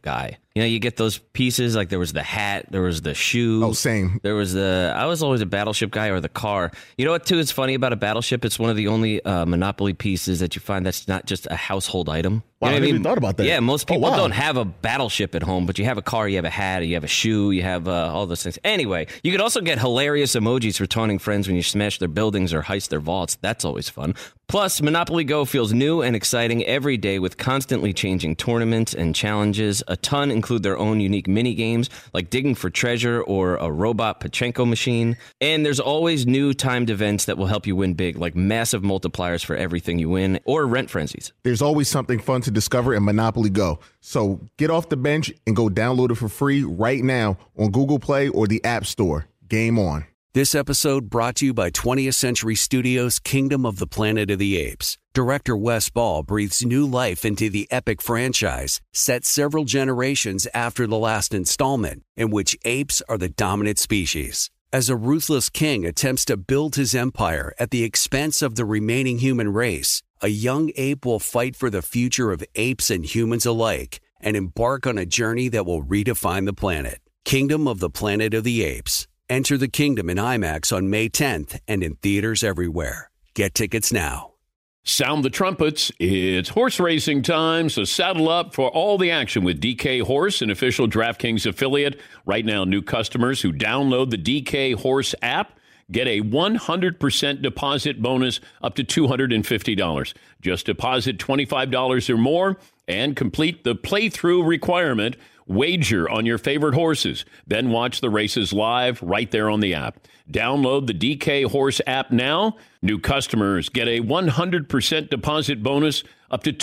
You know, you get those pieces, like there was the hat, there was the shoe. Oh, same. There was I was always a Battleship guy, or the car. You know what, too, is funny about a Battleship? It's one of the only Monopoly pieces that you find that's not just a household item. Wow, You know I what never even thought about that. Yeah, most people wow. don't have a Battleship at home, but you have a car, you have a hat, you have a shoe, you have all those things. Anyway, you could also get hilarious emojis for taunting friends when you smash their buildings or heist their vaults. That's always fun. Plus, Monopoly Go feels new and exciting every day with constantly changing tournaments and challenges. A ton include their own unique mini games, like digging for treasure or a robot Pachinko machine. And there's always new timed events that will help you win big, like massive multipliers for everything you win, or rent frenzies. There's always something fun to discover in Monopoly Go. So get off the bench and go download it for free right now on Google Play or the App Store. Game on. This episode brought to you by 20th Century Studios' Kingdom of the Planet of the Apes. Director Wes Ball breathes new life into the epic franchise, set several generations after the last installment, in which apes are the dominant species. As a ruthless king attempts to build his empire at the expense of the remaining human race, a young ape will fight for the future of apes and humans alike and embark on a journey that will redefine the planet. Kingdom of the Planet of the Apes. Enter the kingdom in IMAX on May 10th and in theaters everywhere. Get tickets now. Sound the trumpets. It's horse racing time, so saddle up for all the action with DK Horse, an official DraftKings affiliate. Right now, new customers who download the DK Horse app get a 100% deposit bonus up to $250. Just deposit $25 or more and complete the playthrough requirement. Wager on your favorite horses. Then watch the races live right there on the app. Download the DK Horse app now. New customers get a 100% deposit bonus up to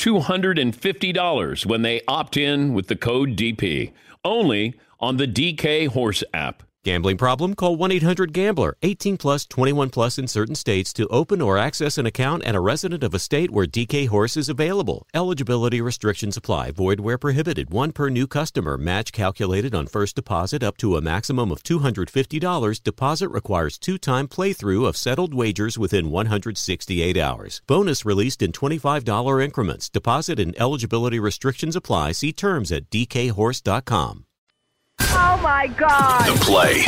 $250 when they opt in with the code DP. Only on the DK Horse app. Gambling problem? Call 1-800-GAMBLER. 18 plus, 21 plus in certain states to open or access an account and a resident of a state where DK Horse is available. Eligibility restrictions apply. Void where prohibited. One per new customer. Match calculated on first deposit up to a maximum of $250. Deposit requires 2-time playthrough of settled wagers within 168 hours. Bonus released in $25 increments. Deposit and eligibility restrictions apply. See terms at dkhorse.com. Oh my God! The play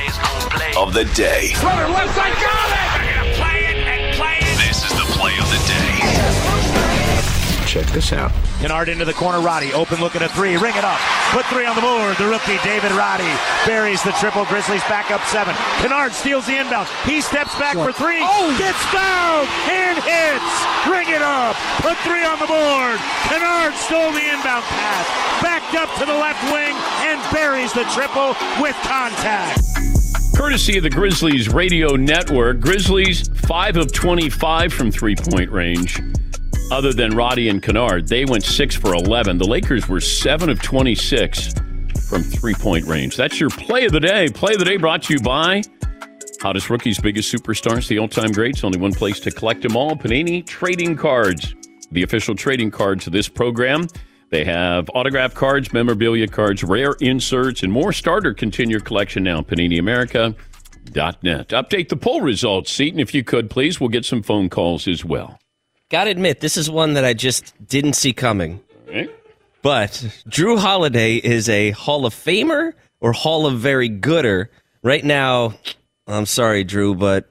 of the day. Runner left side, got it! I'm gonna play it and play it. This is the play of the day. Check this out. Kennard into the corner. Roddy open look at a three. Ring it up. Put three on the board. The rookie David Roddy buries the triple. Grizzlies back up 7. Kennard steals the inbound. He steps back for three. Oh, gets down and hits. Ring it up. Put 3 on the board. Kennard stole the inbound pass. Backed up to the left wing and buries the triple with contact. Courtesy of the Grizzlies Radio Network, Grizzlies 5 of 25 from three-point range. Other than Roddy and Kennard, they went 6 for 11. The Lakers were 7 of 26 from three-point range. That's your play of the day. Play of the day brought to you by hottest rookies, biggest superstars, the all-time greats. Only one place to collect them all. Panini Trading Cards, the official trading cards of this program. They have autograph cards, memorabilia cards, rare inserts, and more. Starter continue your collection now. PaniniAmerica.net. Update the poll results, Seton, if you could, please. We'll get some phone calls as well. Gotta admit, this is one that I just didn't see coming. Okay. But Drew Holiday is a Hall of Famer or Hall of Very Gooder. Right now, I'm sorry, Drew, but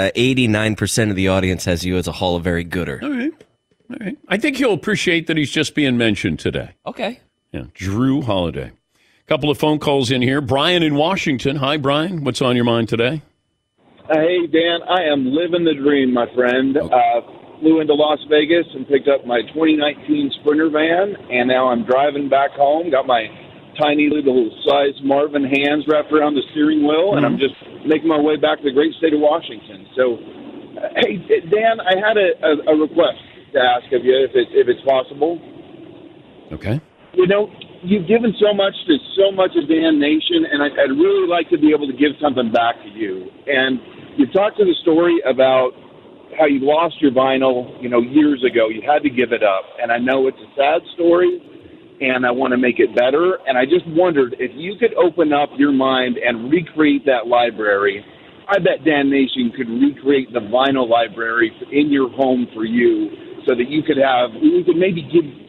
89% of the audience has you as a Hall of Very Gooder. All right. All right. I think you'll appreciate that he's just being mentioned today. Okay. Yeah, Drew Holiday. Couple of phone calls in here. Brian in Washington. Hi, Brian. What's on your mind today? Hey, Dan. I am living the dream, my friend. Flew into Las Vegas and picked up my 2019 Sprinter van, and now I'm driving back home. Got my tiny little size Marvin hands wrapped around the steering wheel, and I'm just making my way back to the great state of Washington. So, hey, Dan, I had a request to ask of you, if it's possible. Okay. You know, you've given so much to so much of Dan Nation, and I'd really like to be able to give something back to you. And you talked to the story about how you lost your vinyl, years ago. You had to give it up. And I know it's a sad story, and I want to make it better. And I just wondered if you could open up your mind and recreate that library. I bet Dan Nation could recreate the vinyl library in your home for you, so that you could maybe give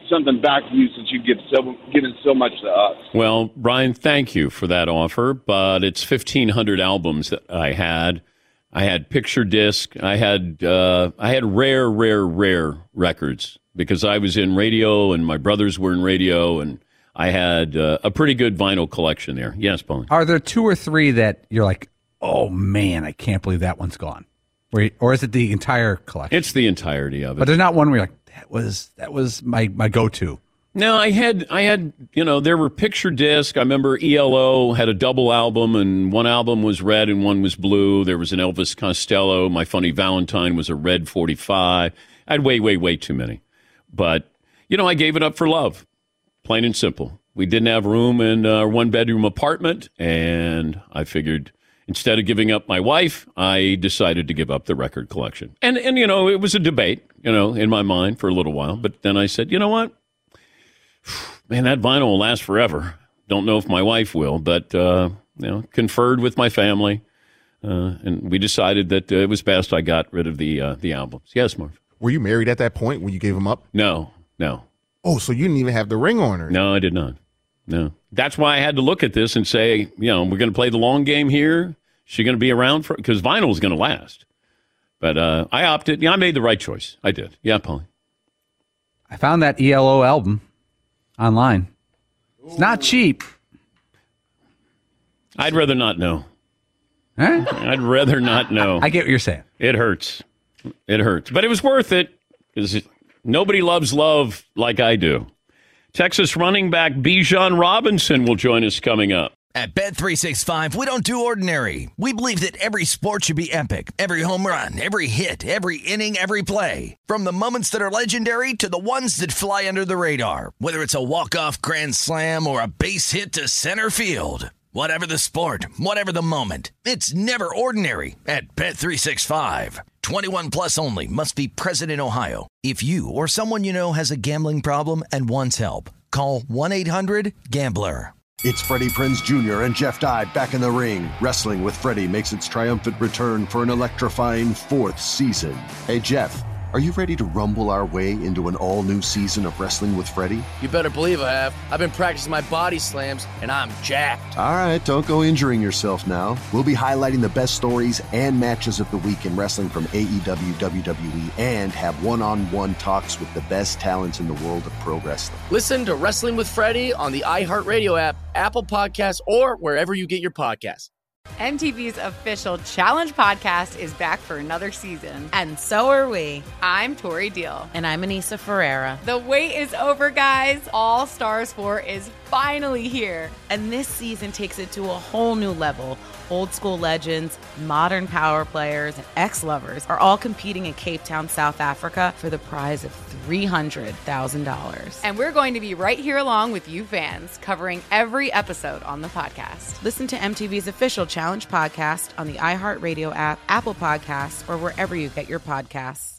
something back to you since you've given so much to us. Well, Brian, thank you for that offer, but it's 1,500 albums that I had. I had picture disc. I had rare records because I was in radio and my brothers were in radio, and I had a pretty good vinyl collection there. Yes, Paul. Are there 2 or 3 that you're like, oh man, I can't believe that one's gone? Or is it the entire collection? It's the entirety of it. But there's not one where you're like, that was my go-to. No, I had, there were picture disc. I remember ELO had a double album, and one album was red and one was blue. There was an Elvis Costello. My Funny Valentine was a red 45. I had way too many. But, I gave it up for love, plain and simple. We didn't have room in our one-bedroom apartment, and I figured instead of giving up my wife, I decided to give up the record collection. And it was a debate, in my mind for a little while. But then I said, you know what? Man, that vinyl will last forever. Don't know if my wife will, but, conferred with my family, and we decided that it was best I got rid of the albums. Yes, Marv? Were you married at that point when you gave them up? No. Oh, so you didn't even have the ring on her? No, I did not. No. That's why I had to look at this and say, we're going to play the long game here. Is she going to be around because vinyl is going to last. But I opted. I made the right choice. I did. Yeah, Paulie. I found that ELO album online. It's not cheap. I'd rather not know. Huh? I'd rather not know. I get what you're saying. It hurts. But it was worth it because nobody loves love like I do. Texas running back Bijan Robinson will join us coming up. At Bet365, we don't do ordinary. We believe that every sport should be epic. Every home run, every hit, every inning, every play. From the moments that are legendary to the ones that fly under the radar. Whether it's a walk-off grand slam or a base hit to center field. Whatever the sport, whatever the moment. It's never ordinary at Bet365. 21 plus only. Must be present in Ohio. If you or someone you know has a gambling problem and wants help, call 1-800-GAMBLER. It's Freddie Prinze Jr. and Jeff Dye back in the ring. Wrestling with Freddie makes its triumphant return for an electrifying 4th season. Hey, Jeff, are you ready to rumble our way into an all-new season of Wrestling with Freddie? You better believe I have. I've been practicing my body slams, and I'm jacked. All right, don't go injuring yourself now. We'll be highlighting the best stories and matches of the week in wrestling from AEW, WWE, and have one-on-one talks with the best talents in the world of pro wrestling. Listen to Wrestling with Freddie on the iHeartRadio app, Apple Podcasts, or wherever you get your podcasts. MTV's official Challenge podcast is back for another season. And so are we. I'm Tori Deal. And I'm Anissa Ferreira. The wait is over, guys. All Stars 4 is finally here. And this season takes it to a whole new level. Old school legends, modern power players, and ex-lovers are all competing in Cape Town, South Africa for the prize of $300,000. And we're going to be right here along with you fans, covering every episode on the podcast. Listen to MTV's official Challenge podcast on the iHeartRadio app, Apple Podcasts, or wherever you get your podcasts.